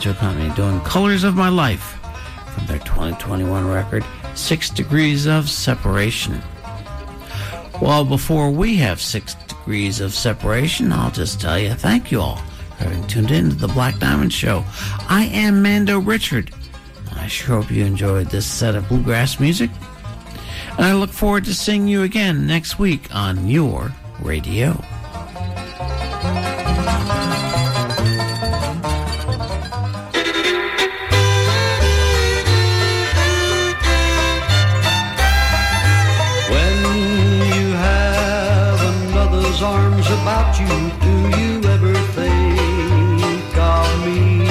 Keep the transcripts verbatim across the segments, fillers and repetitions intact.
Banjo Company doing Colors of My Life from their twenty twenty-one record, Six Degrees of Separation. Well, before we have Six Degrees of Separation, I'll just tell you thank you all for having tuned in to the Black Diamond Show. I am Mando Richard. I sure hope you enjoyed this set of bluegrass music. And I look forward to seeing you again next week on your radio. Arms about you, do you ever think of me?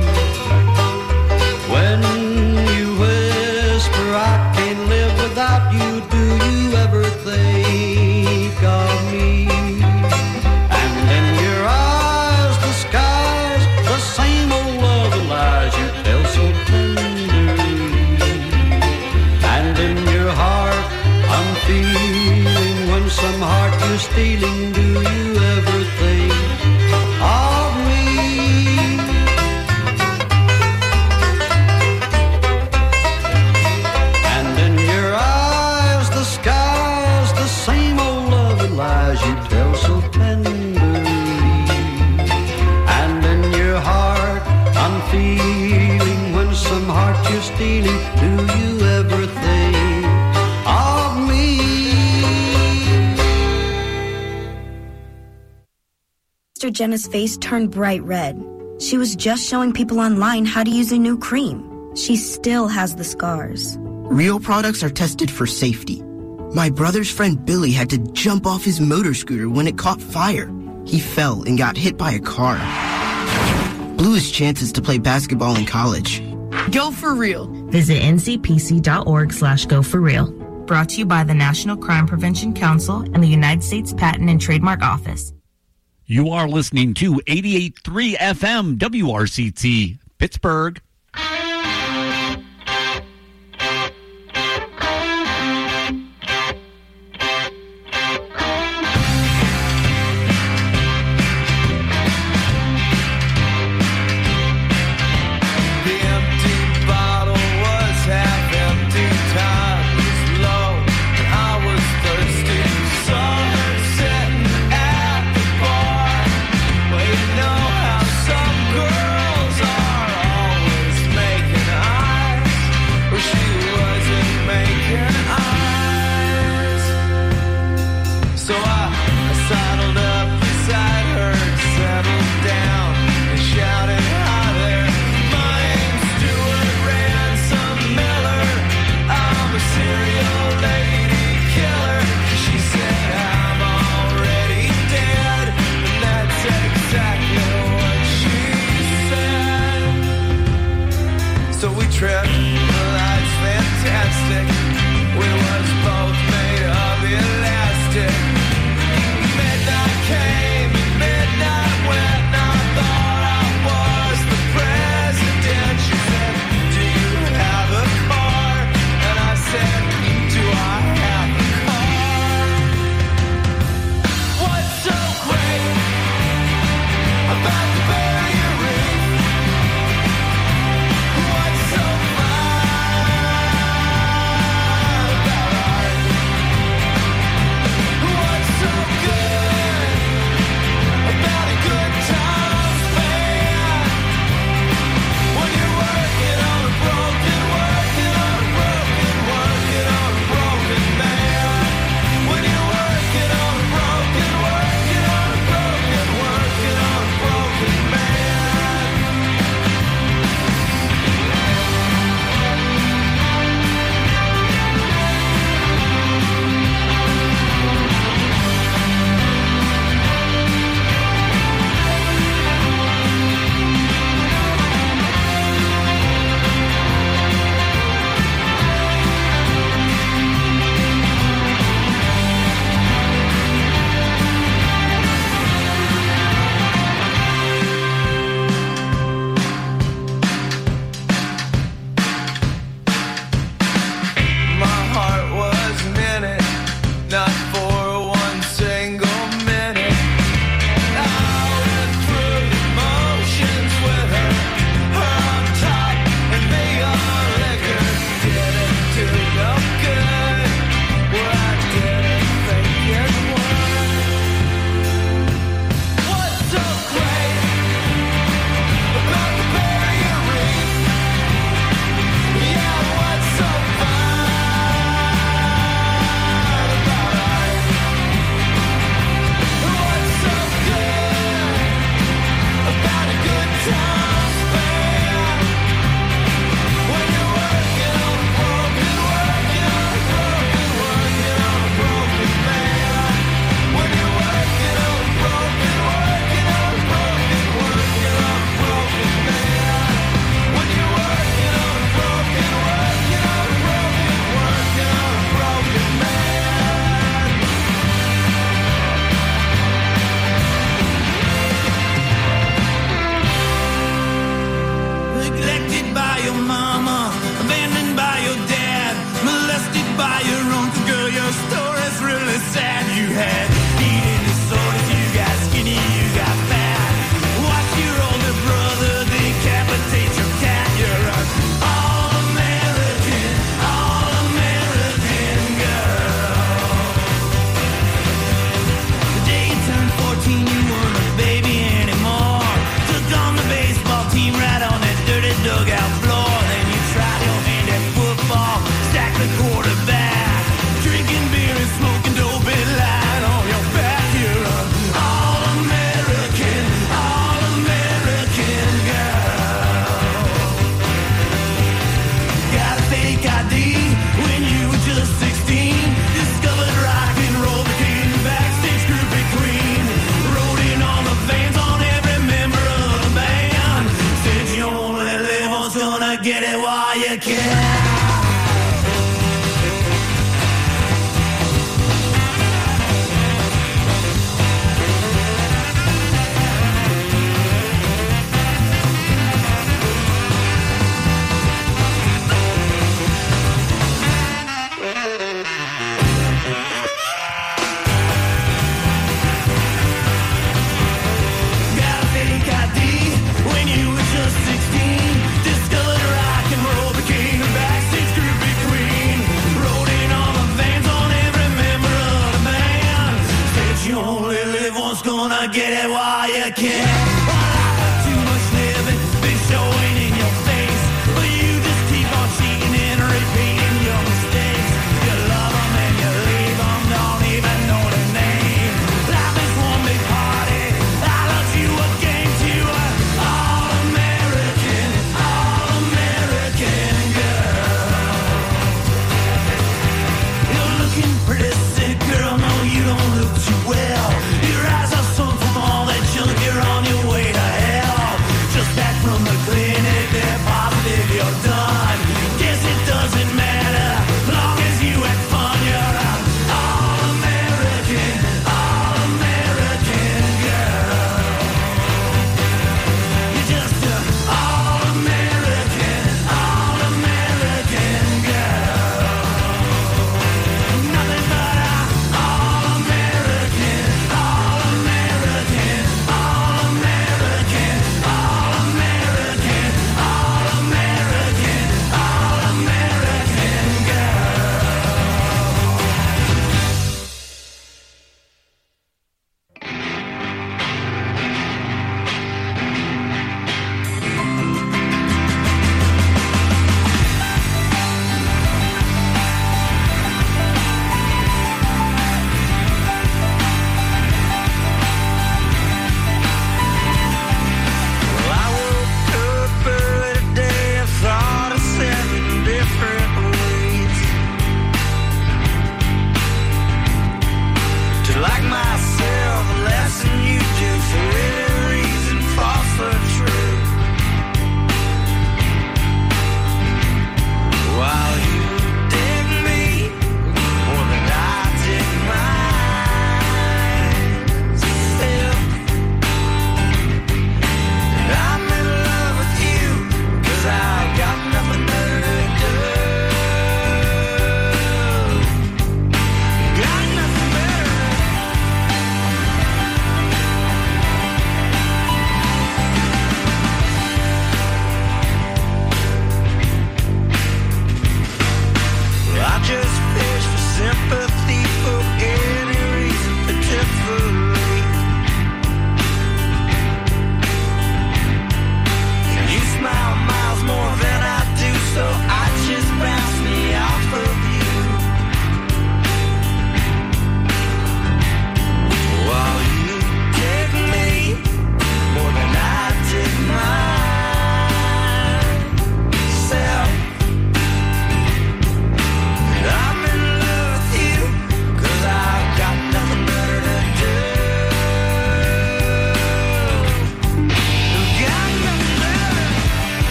When you whisper I can't live without you, do you ever think of me? And in your eyes, the skies, the same old love and lies you tell so tenderly. And in your heart, I'm feeling when some heart you're stealing. Do you ever think of me? And in your eyes, the skies, the same old love and lies you tell so tenderly. And in your heart, I'm feeling when some heart you're stealing. Do you ever think of me? Sister Jenna's face turned bright red. She was just showing people online how to use a new cream. She still has the scars. Real products are tested for safety. My brother's friend Billy had to jump off his motor scooter when it caught fire. He fell and got hit by a car. Blew his chances to play basketball in college. Go for real. Visit N C P C dot org slash go for real. Brought to you by the National Crime Prevention Council and the United States Patent and Trademark Office. You are listening to eighty-eight point three F M W R C T, Pittsburgh. Know how some girls are always Neglected by your mama, abandoned by your dad, molested by your uncle. Girl, your story's really sad. You had eating disorders, you got skinny, you got fat. Watch your older brother decapitate your cat. You're an all-American, all-American girl. The day you turned fourteen, you weren't a baby anymore. Took on the baseball team right on that dirty dugout floor. Then you tried your hand at football, stacked the quarterback, drinking beer and smoking dope and lying on your back. You're an all-American, all-American girl. Got a fake I D when you were just sixteen. Discovered rock and roll, became backstage groupie queen. Rode in on the fans on every member of the band. Said you only live once, gonna get it while you can. Got a fake I D when you were just sixteen. Discovered rock and roll, became a backstage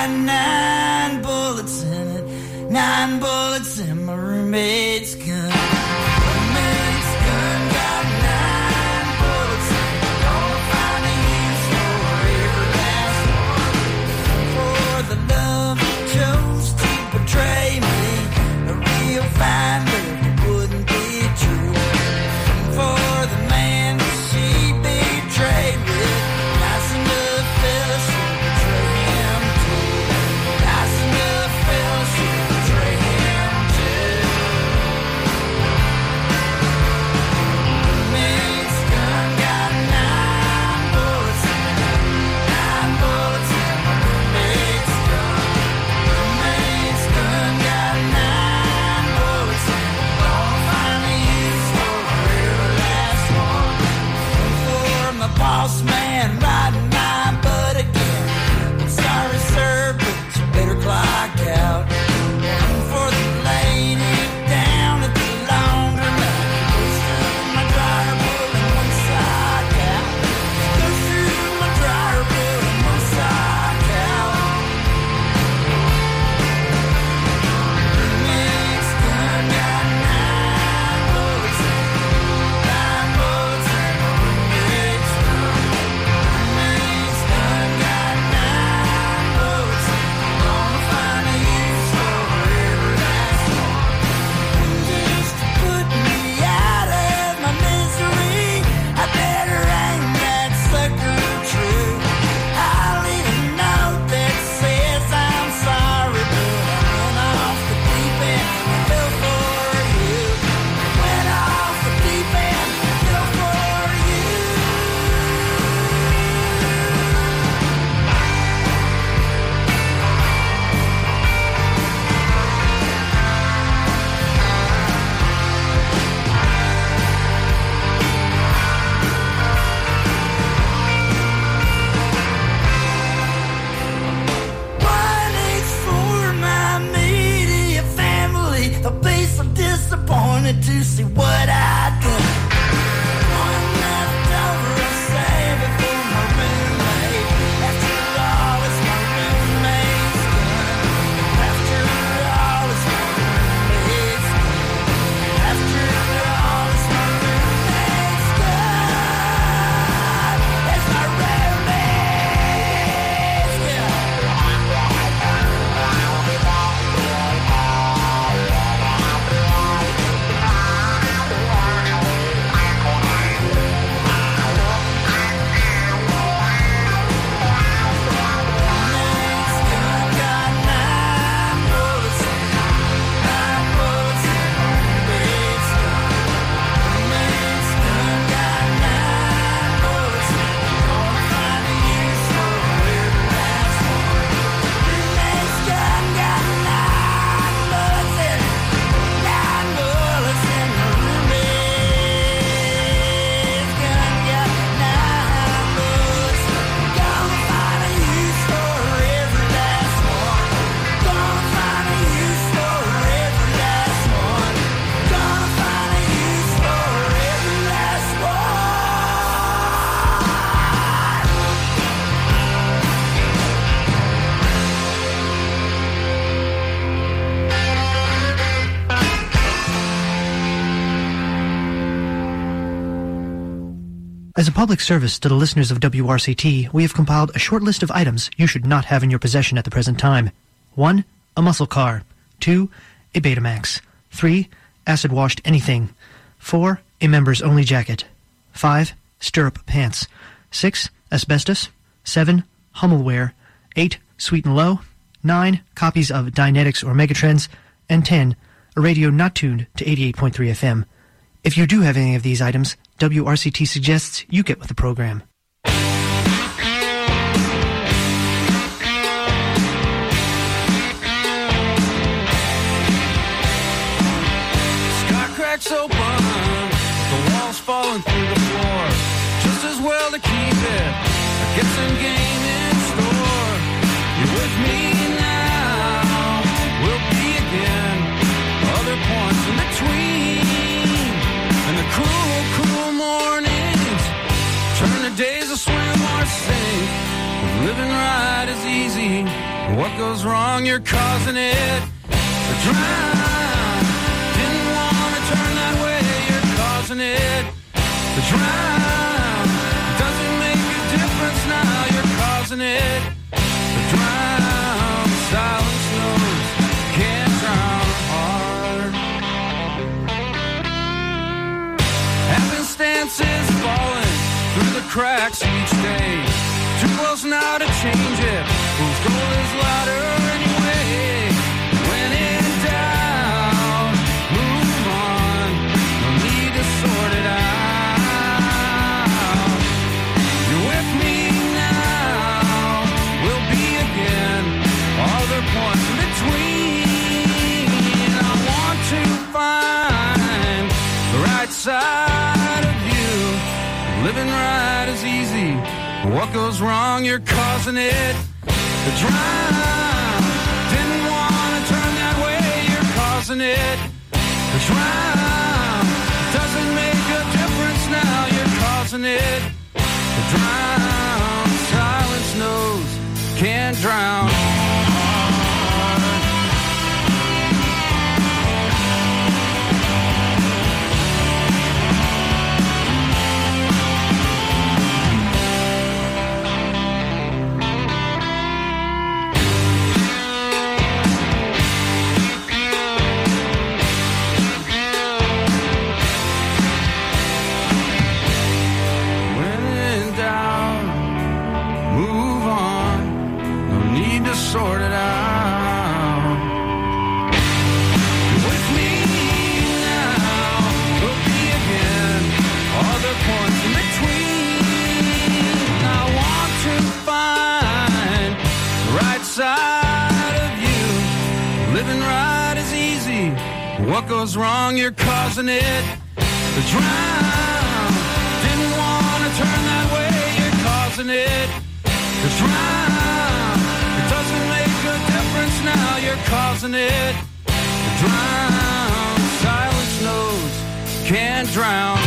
got nine bullets in it, nine bullets in my roommate's gun. Roommate's gun got nine bullets in it. Gonna find a use for every last one. For the love you chose to betray me, a real fine love wouldn't be true. For the man that she betrayed with, nice enough fella should betray him too. Nice enough fella should betray him too. Roommate's gun got nine bullets in it, nine bullets in my roommate's gun. Roommate's gun got nine bullets in it. Gonna find a use for every last one. For my boss man riding my butt again. I'm sorry, sir, but you better clock out. And for the lady down at the laundromat, goes through my dryer, pulling one sock out. Goes through my dryer, pulling one sock out. Roommate's gun got nine bullets in it, nine bullets in my roommate's gun. Roommate's gun got nine bullets in it. Gonna find a use for every last one. Just to put me out of my misery, I better aim that sucker true. I'll leave a note that says I'm sorry, but I went off the deep end and fell for you. Went off the deep end and fell for you. One H for my media family. They'll be so disappointed to see what I done. One left over, I'll save it for my roommate. After all, it's my roommate's gun. After all, it's my roommate's gun. After all, it's my roommate's gun. It's my roommate's gun. Roommate's gun got nine bullets in it, nine bullets in my roommate's gun. Roommate's gun got nine bullets in it. Gonna find a use for every last one. Roommate's gun got nine bullets in it, nine bullets in my roommate's gun got nine bullets. Gonna find a use for every last one. Gonna find a use for every last one. Gonna find a use for every last As a public service to the listeners of W R C T, we have compiled a short list of items you should not have in your possession at the present time. one. A muscle car. two. A Betamax. three. Acid-washed anything. four. A members-only jacket. five. Stirrup pants. six. Asbestos. seven. Hummelware. eight. Sweet and Low. nine. Copies of Dynetics or Megatrends. And ten. A radio not tuned to eighty-eight point three F M. If you do have any of these items, W R C T suggests you get with the program. Sky cracks open, the walls falling through the floor. Just as well to keep it, I get some game in store. You're with me now, we'll be again. Other points in between, and the cruel, cruel mornings turn the days to swim or sink. Living right is easy, What goes wrong, you're causing it to drown. Didn't want to turn that way, you're causing it to drown. Doesn't make a difference now, you're causing it to drown. Silence knows, can't drown a heart. Happenstance is falling through the cracks each day. Too close now to change it. Whose goal is louder anyway? When in doubt, move on. No need to sort it out. You're with me now. We'll be again. All the points in between. I want to find the right side of you. Living right is easy. What goes wrong, you're causing it to drown. Didn't want to turn that way, you're causing it to drown. Doesn't make a difference now, you're causing it to drown. Silence knows, can't drown. Sort it out. You're with me now. We'll be again. All the points in between. I want to find the right side of you. Living right is easy. What goes wrong, you're causing it to drown. Didn't want to turn that way, you're causing it to drown. Doesn't make a difference now, you're causing it to drown. Silence knows, can't drown.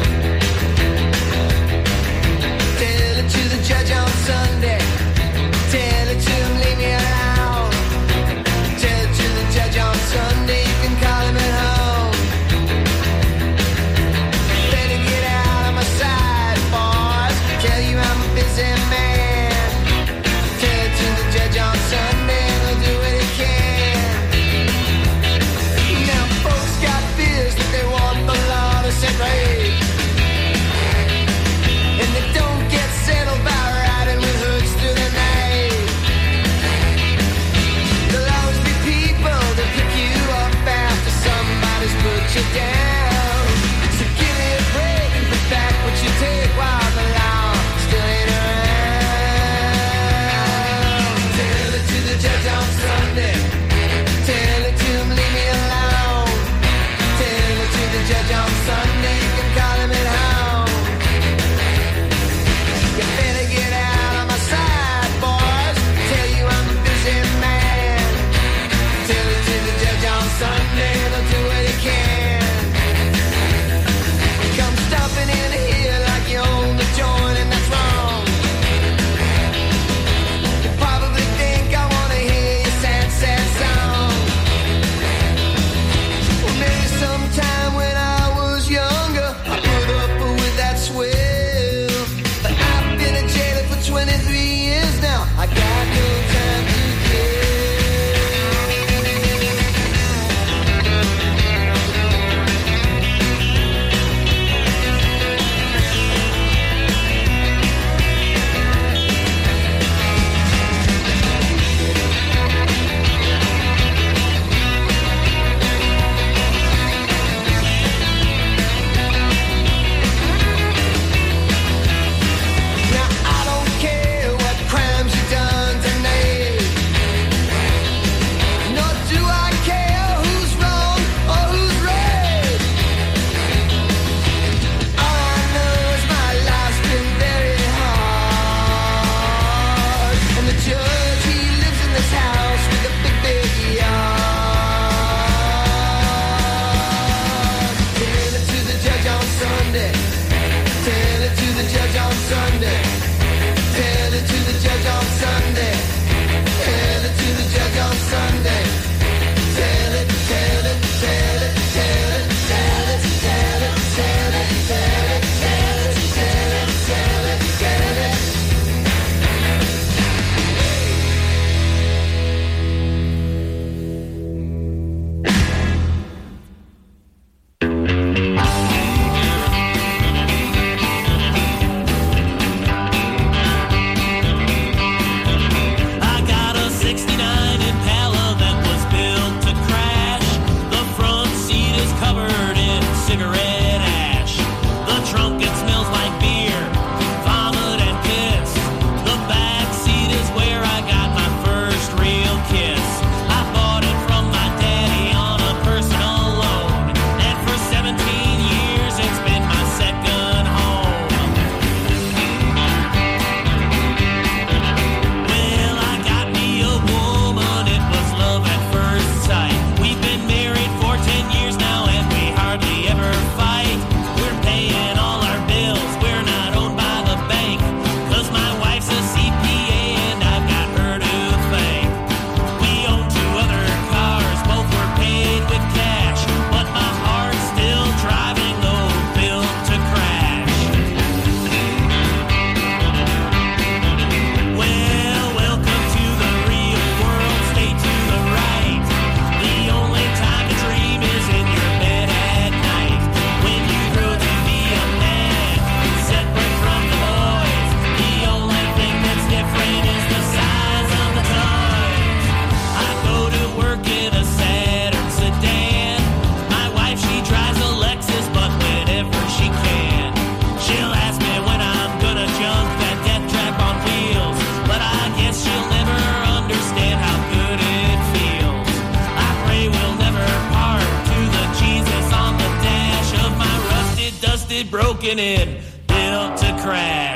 Sunday, busted, broken in, built to crash.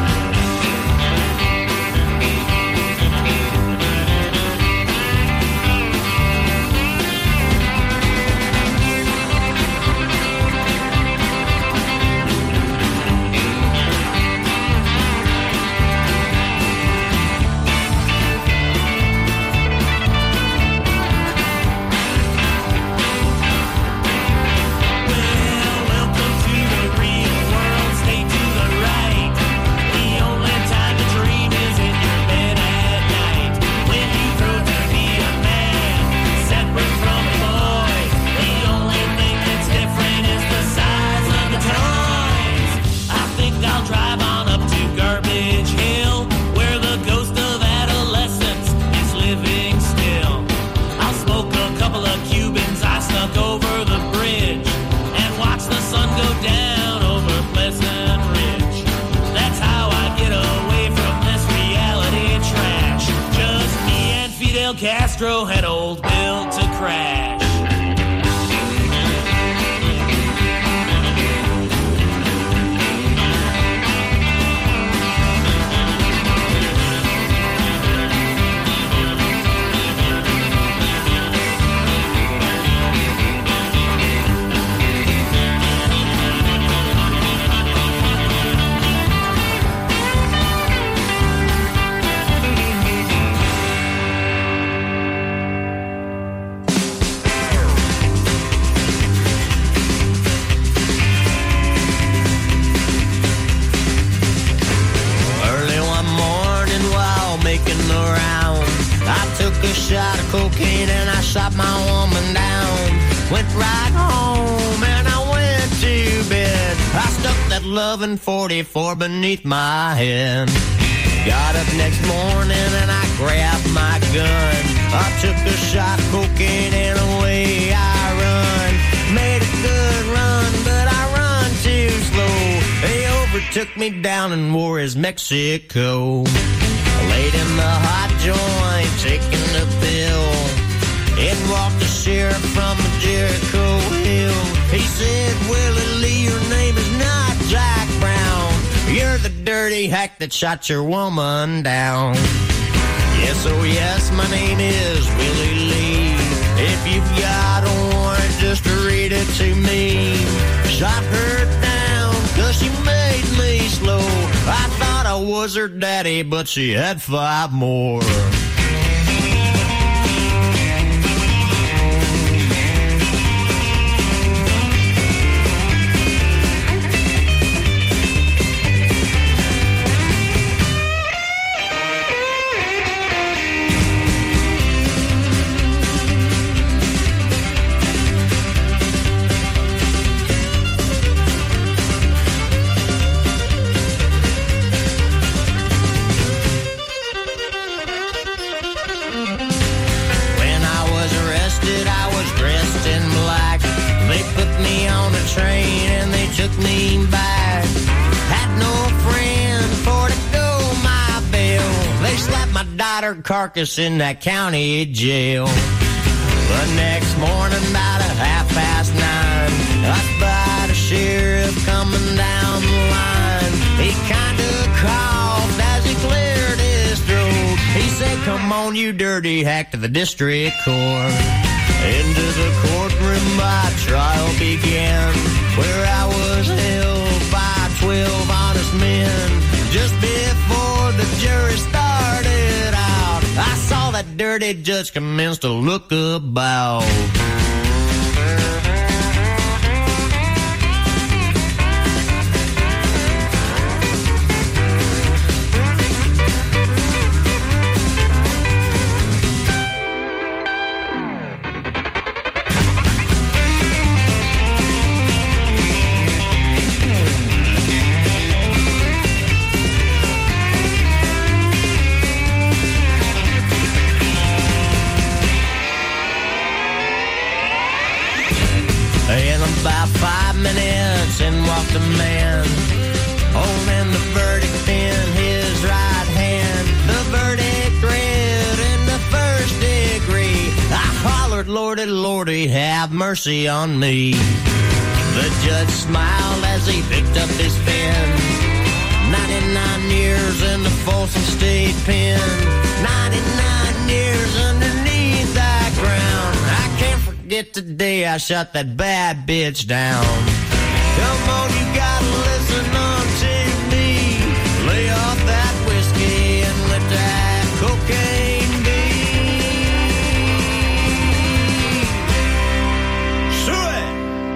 Castro had old built to crash. A shot of cocaine and I shot my woman down. Went right home and I went to bed. I stuck that loving forty-four beneath my head. Got up next morning and I grabbed my gun. I took a shot of cocaine and away I run. Made a good run, but I run too slow. They overtook me down in Juarez, Mexico. Laid in the hot joint, taking a pill. In walked the sheriff from Jericho Hill. He said, Willie Lee, your name is not Jack Brown. You're the dirty hack that shot your woman down. Yes, oh yes, my name is Willie Lee. If you've got a warrant, just read it to me. Shot her down, cause she made me slow. I thought I was her daddy, but she had five more. Train and they took me back. Had no friend for to go my bail. They slapped my daughter carcass in that county jail. The next morning about a half past nine, I spied a sheriff coming down the line. He kinda coughed as he cleared his throat. He said, come on you dirty hack, to the district court. Into the courtroom my trial began, where I was held by twelve honest men. Just before the jury started out, I saw that dirty judge commence to look about. About five minutes and walked a man, holding the verdict in his right hand. The verdict read in the first degree. I hollered, Lordy, Lordy, have mercy on me. The judge smiled as he picked up his pen. ninety-nine years in the Folsom State Pen. ninety-nine years underneath that ground. I can't forget the day I shot that bad bitch down. Come on, you gotta listen unto me. Lay off that whiskey and let that cocaine be. Sweet.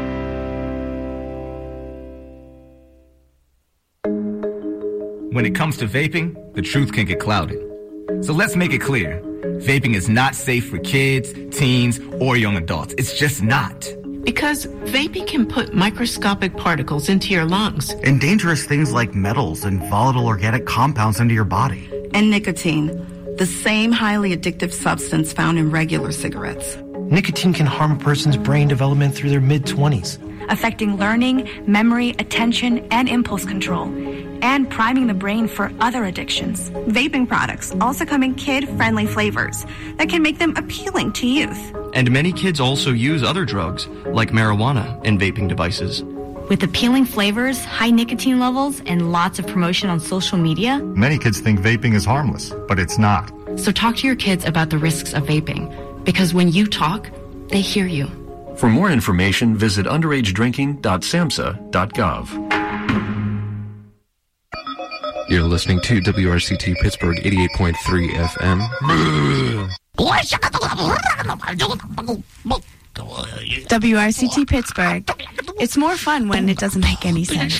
When it comes to vaping, the truth can get clouded. So let's make it clear. Vaping is not safe for kids, teens, or young adults. It's just not. Because vaping can put microscopic particles into your lungs. And dangerous things like metals and volatile organic compounds into your body. And nicotine, the same highly addictive substance found in regular cigarettes. Nicotine can harm a person's brain development through their mid-twenties. Affecting learning, memory, attention, and impulse control, and priming the brain for other addictions. Vaping products also come in kid-friendly flavors that can make them appealing to youth. And many kids also use other drugs, like marijuana, in vaping devices. With appealing flavors, high nicotine levels, and lots of promotion on social media, many kids think vaping is harmless, but it's not. So talk to your kids about the risks of vaping, because when you talk, they hear you. For more information, visit underage drinking dot samhsa dot gov. You're listening to W R C T Pittsburgh eighty-eight point three F M. W R C T Pittsburgh. It's more fun when it doesn't make any sense.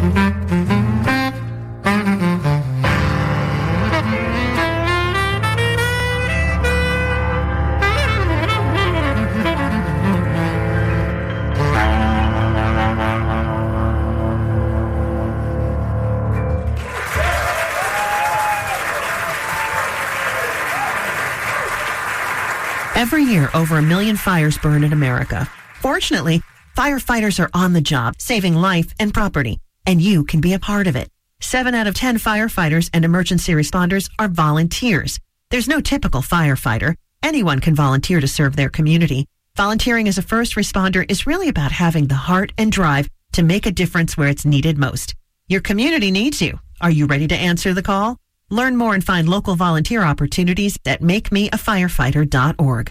Every year, over a million fires burn in America. Fortunately, firefighters are on the job, saving life and property, and you can be a part of it. Seven out of ten firefighters and emergency responders are volunteers. There's no typical firefighter. Anyone can volunteer to serve their community. Volunteering as a first responder is really about having the heart and drive to make a difference where it's needed most. Your community needs you. Are you ready to answer the call? Learn more and find local volunteer opportunities at make me a firefighter dot org.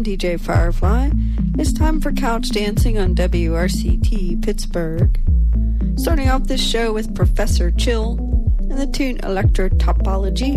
D J Firefly. It's time for Couch Dancing on W R C T Pittsburgh. Starting off this show with Professor Chill and the tune Electro Topology.